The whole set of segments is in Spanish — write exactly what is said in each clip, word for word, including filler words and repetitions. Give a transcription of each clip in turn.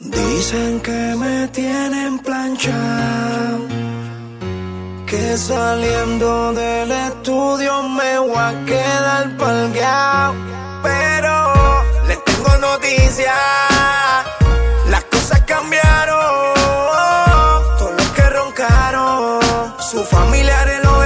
Dicen que me tienen planchado, que saliendo del estudio me voy a quedar palgueado. Pero les tengo noticias, las cosas cambiaron. Todos los que roncaron, sus familiares lo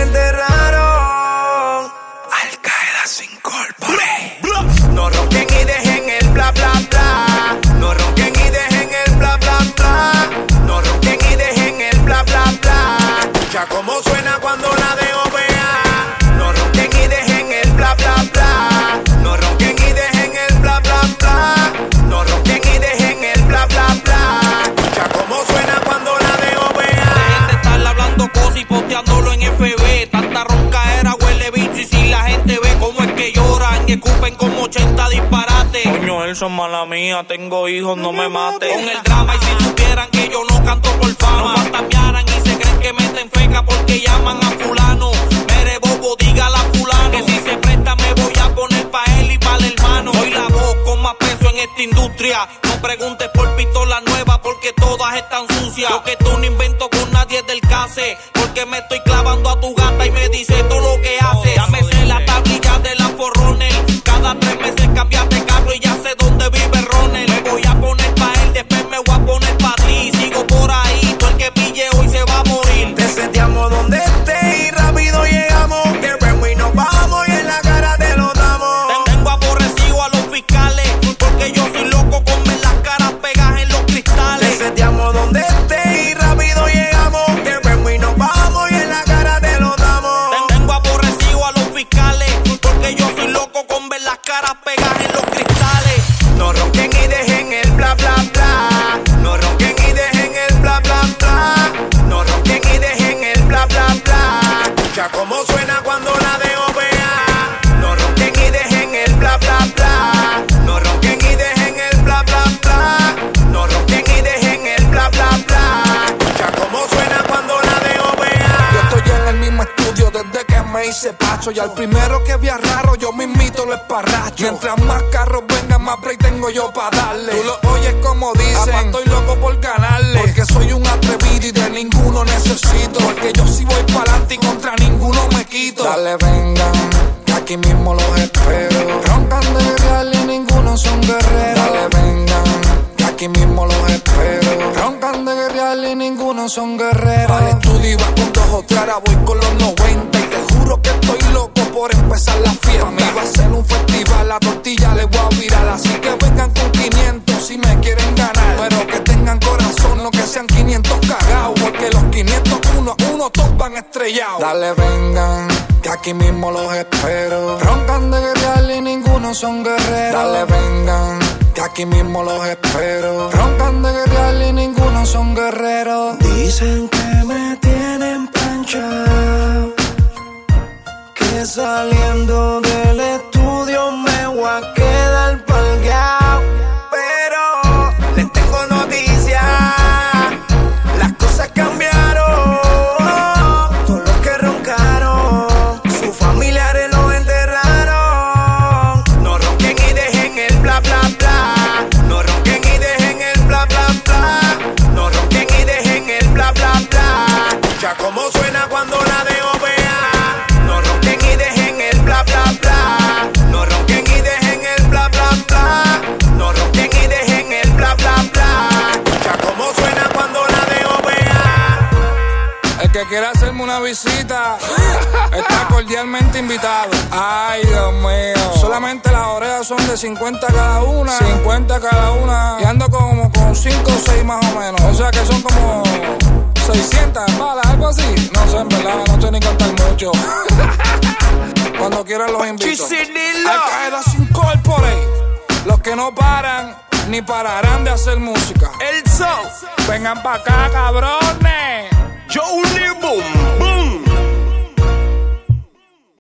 enterraron. Al Qaeda se incorpore. No ronquen y dejen el bla bla bla. No ronquen y dejen el bla bla bla. No ronquen y dejen el bla bla bla. Escucha cómo suena cuando la dejo pegar. No ronquen y dejen el bla bla bla. No ronquen y dejen el bla bla bla. No ronquen y dejen el bla bla bla. Escucha cómo suena cuando la dejo pegar. Dejen de estar hablando cosas y posteándolo en F B. Tanta roncaera huele bicho y si la gente ve cómo es que lloran y escupen como ochenta disparates. Coño, Elson, mala mía, tengo hijos, no me mates. Con el drama y si supieran que yo no canto por fama, no fantamearan y se creen que meten feca porque llaman a fulano. Mere bobo, dígala a fulano que si se presta me voy a poner pa' él y pa' el hermano. Soy la voz con más peso en esta industria. No preguntes por pistola nueva porque todas están sucias. Yo que tú no invento con nadie del case, porque me estoy clavando a tu gata y me dice todo lo que hace. Ya me sé la tablilla de la Forroner. Cada tres meses cambias de carro y ya sé dónde vive Ronel. Me voy a poner pa' él, después me voy a poner pa' ti. Sigo por ahí, todo el que pille hoy se va a morir. Te seteamos donde esté y rápido llegamos. Que vengo y nos vamos y en la cara te lo damos. Tengo aborrecido a los fiscales porque yo soy loco con ver las caras pegadas en los cristales. Te seteamos donde esté y rápido llegamos. Que vengo y nos vamos y en la cara te lo damos. Tengo aborrecido a los fiscales porque yo soy loco con ver las caras pegadas en los cristales. No ronquen y dejen el bla bla bla. No ronquen y dejen el bla bla bla. No ronquen y dejen el bla bla bla. Escucha cómo suena cuando la dejo pegar. No ronquen y dejen el bla bla bla. No ronquen y dejen el bla bla bla. No ronquen y dejen el bla bla bla. Escucha cómo suena cuando la dejo pegar. Yo estoy en el mismo estudio desde que me hice pacho. Y al primero que vea raro yo mismito lo esparracho. Mientras más carros vengan, más break tengo yo pa' darle. Tú lo oyes como dicen, apa, estoy loco por ganarle. Porque soy un atrevido y de ninguno necesito. Porque yo sí voy pa'lante y contra ninguno me quito. Dale, vengan, que aquí mismo los espero. Roncan de real y ninguno son guerreros. Dale, vengan, que aquí mismo los espero. Roncan de real y ninguno son guerreros. Al estudio iba con dos o tres, ahora voy con los noventa. Y te juro que estoy loco por empezar la fiesta. Me iba a hacer un festival, la tortilla le voy a virar. Así que vengan con quinientos si me quieren ganar. Pero que tengan corazón, no que sean quinientos cagados. Porque los quinientos uno a uno todos van estrellados. Dale, vengan, que aquí mismo los espero. Roncan de guerrear y ninguno son guerreros. Dale, vengan, que aquí mismo los espero. Roncan de guerrear y ninguno son guerreros. Dicen que me tienen planchado, que saliendo del estudio me voy a quedar palgueado. Pero les tengo noticias, las cosas cambiaron. Todos los que roncaron, sus familiares lo enterraron. No ronquen y dejen el bla bla bla. No ronquen y dejen el bla bla bla. No ronquen y dejen el bla bla bla. Escucha cómo suena cuando la dejo pegar. No ronquen y dejen el bla bla bla. No ronquen y dejen el bla bla bla. No ronquen y dejen el bla bla bla. Escucha cómo suena cuando la dejo pegar. El que quiera hacerme una visita está cordialmente invitado. Ay, Dios mío. Solamente las orejas son de cincuenta cada una. cincuenta cada una. Y ando como con cinco o seis más o menos. O sea que son como seiscientas balas, algo así. No sé, en verdad, no estoy ni contar mucho. Cuando quieran los invito. Al Qaeda se incorpore. Los que no paran ni pararán de hacer música. El Soul. Vengan pa' acá, cabrones. Johnny Boom.